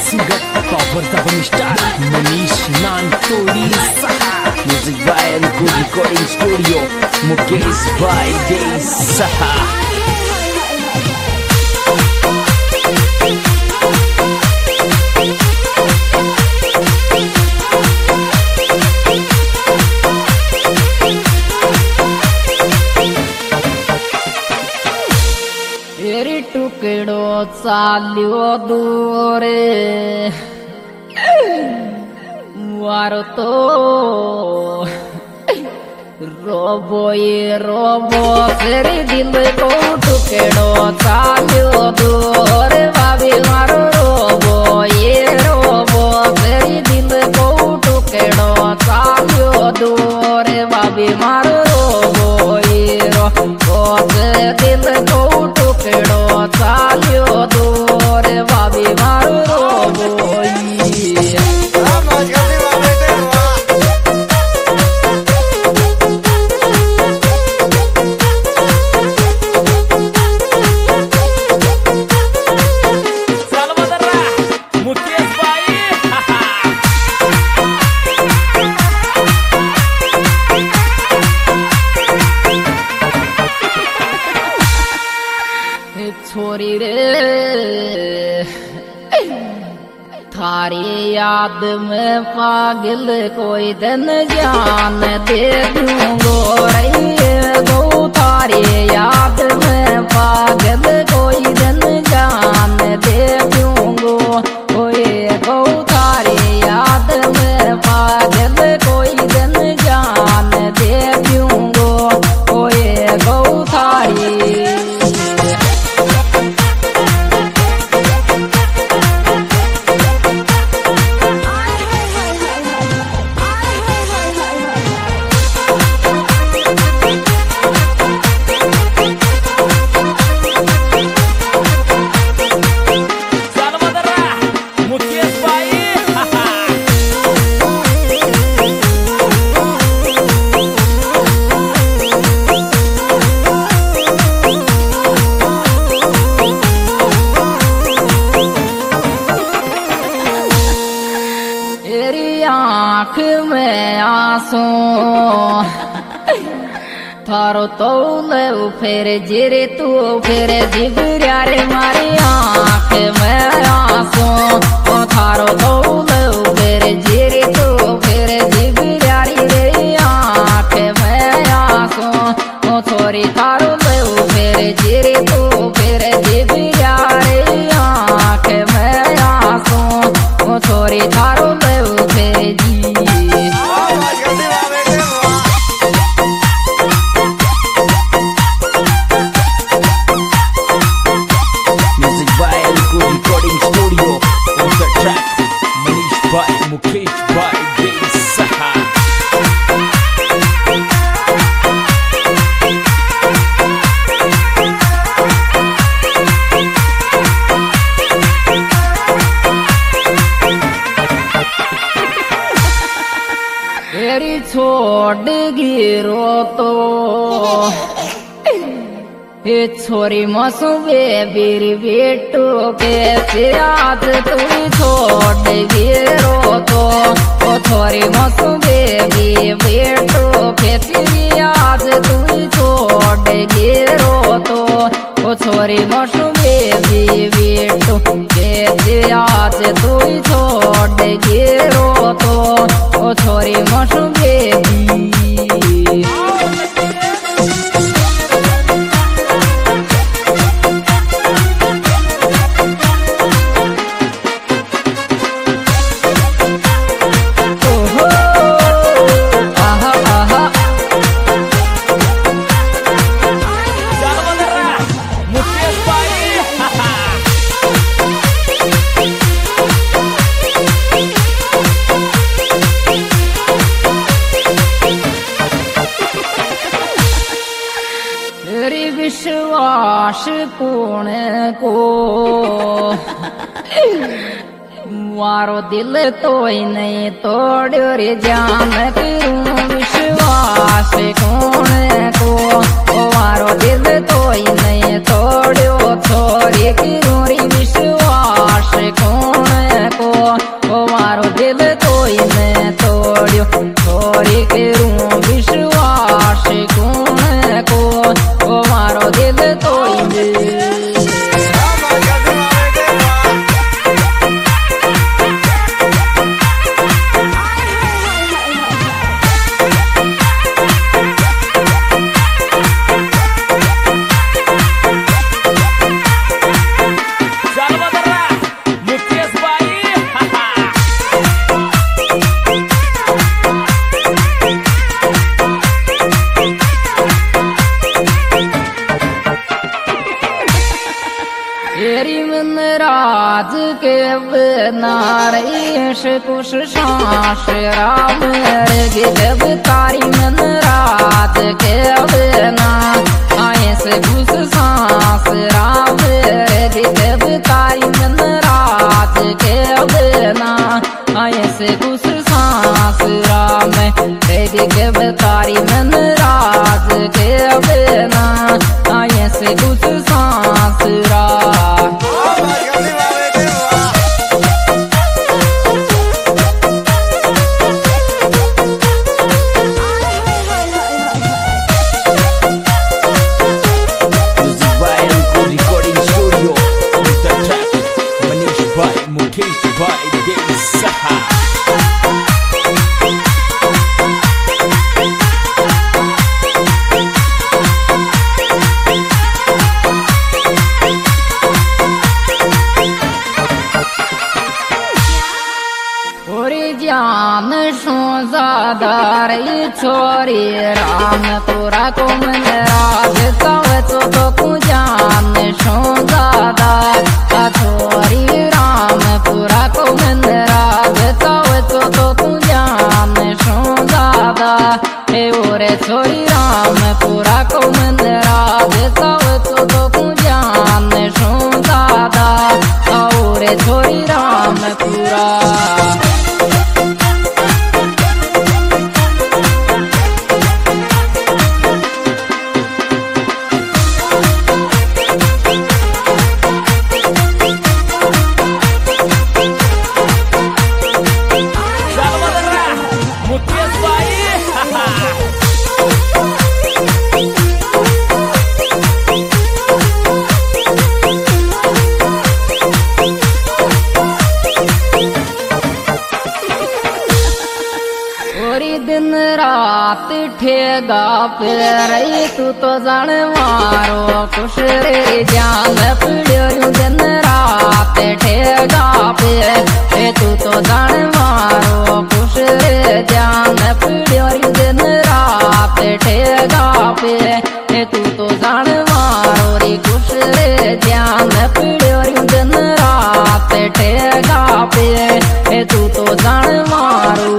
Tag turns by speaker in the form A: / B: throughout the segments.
A: सुगत पावरचा पण स्टार मनीष नानतोडी सहा music by Ankur recording studio Mukesh by दे सहा
B: टुकड़ो चाल्यो दूरे वारो तो रोबो ये रोबो तेरे दिल को टुकड़ो चाल्यो दूरे भाभी मारो रोबो ये रोबो तेरे दिल को टुकड़ो चाल्यो दूरे भाभी मारो रोबो ये रोबो तेरे दिल को टुकड़ो चाल्यो दूर भाभी मारो रोबो छोरी रे थारी याद में पागल कोई दिन जान दे दूंगो रे गो थारी याद में पागल कोई दिन जान दे दूंगो कोई गो थारी याद में पागल कोई दिन जान दे दूंगो कोई गो थारी आँख में आंसू थारो तो ले फिर जिरे तू फिर जिगरिया रे मारी आँख में आंसू थारो तो ले फिर जिरे तू फिर जिगरिया रे आँख में आंसू छोरी थारो ले फिर जिरे तू फिर जिगरिया रे आँख में आंसू छोरी थारो ले
A: recording studio on the track Manish by Mukesh by De Saha
B: तेरी छोड़ गिरो तो ये छोरी मसुबे बीर बेटो के आज तू छोड़ गिरो तो ओ छोरी मसुबे बीर बेटो के आज तू छोड़ गिरो तो ओ छोरी मसुबे बीर बेटो के आज तू छोड़ गिरो तो ओ छोरी मसुबे विश्वास कौन को मारो दिल तो ही नहीं तोड़ो रे जान करूं विश्वास कौन को मारो दिल तो ही नहीं तोड़ो छोरी करूं रे विश्वास कौन को के बनारस कुश सांस राम गिरब तारी मन रात के बना आए से कुश सांस राम गिरब तारी मन रात के बना आए से कुश सांस राम गिरब तारी मन रात के बना आए से कुश सांस Ram
A: Mukesh Bhai Dei Saha.
B: जान सो ज्यादा रे छोरी राम तोरा को मन राज तो को जान सो ज्यादा छोरी राम पूरा को मन राज तो को जान सो ज्यादा हे ओरे छोरी राम पूरा को मन राज तो को जान सो ज्यादा ओरे छोरी राम पूरा दिन रात ठेगा पेर तू तो जान मारो खुश रे जान पीड़ो दिन रात ठेगा पे तू तो जान मारो खुश रे जान पीड़ो दिन रात ठेगा पे तू तो जान मारो रे खुश रे जान पीड़ो दिन रात ठेगा पे तू तो जान मारो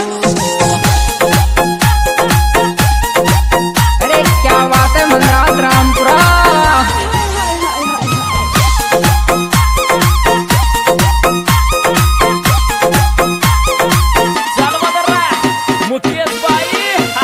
B: रामपुरा
A: मुकेश भाई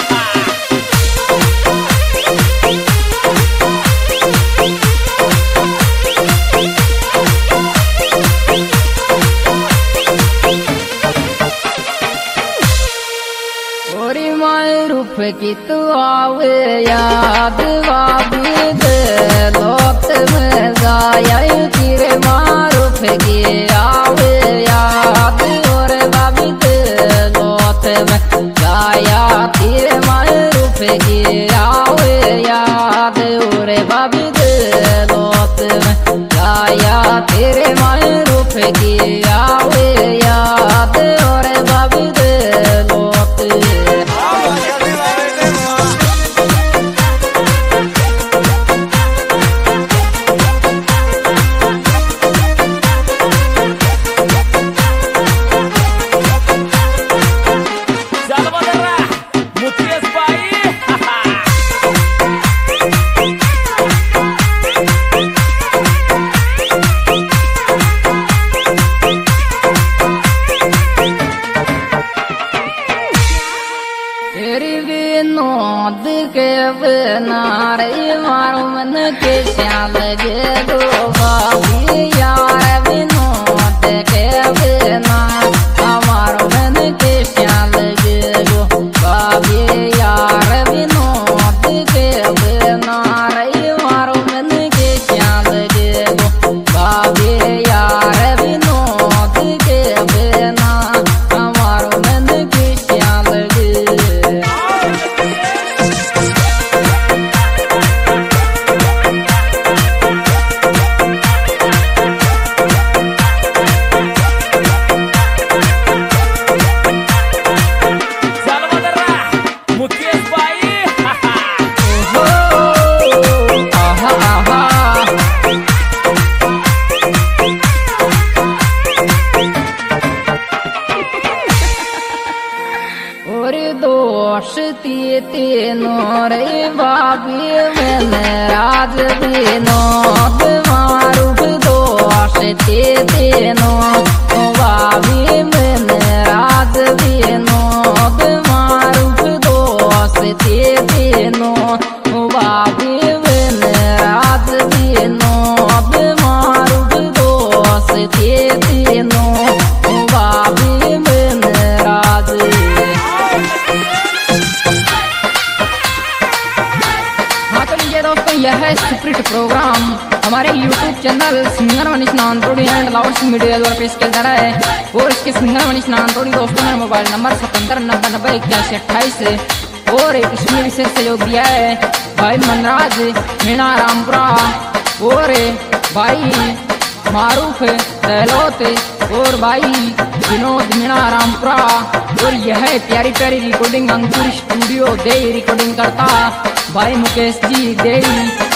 B: ओरी माय रूप की तू आवे याद वाबी दे लोट में जाया तेरे मारूफ की आवे याद और वाबी दे लोट में जाया तेरे मारूफ की आवे याद और वाबी दे लोट में जाया तेरे मारूफ की आवे याद और वाबी दे लोट नौद के बनारे मारो मन के श्याल गे दो बाबी यार विनोद के बना हमारो मन के श्याल गे दो बाबी यार विनोद के बनारे मारो मन के श्याल गे दो बाबी यार विनोद के बना हमारो मन के श्याल गे तीनों रे बाबी मैंने राज विनोद मारूफ दोष तीनों बाबी मैंने राज विनोद मारूफ दोष तीनों बाबी मैंने राज विनोद मारूफ दोष तीनों बाबी मैंने राज। दोस्तों यह है स्क्रिप्ट प्रोग्राम हमारे YouTube channel singer Manish Nantodi and Louds media द्वारा पेश किया जा रहा है। और इसके सिंगर मनीष नानतोड़ी दोस्तों मेरा मोबाइल नंबर 7790918128 और इसमें विशेष सहयोग दिया है भाई मनराज मीणा रामपुरा और भाई मारूफ दहलोत और भाई विनोद मीणा रामपुरा। और यह प्यारी प्यारी रिकॉर्डिंग अंकुर स्टूडियो दे रिकॉर्डिंग करता भाई मुकेश जी दे।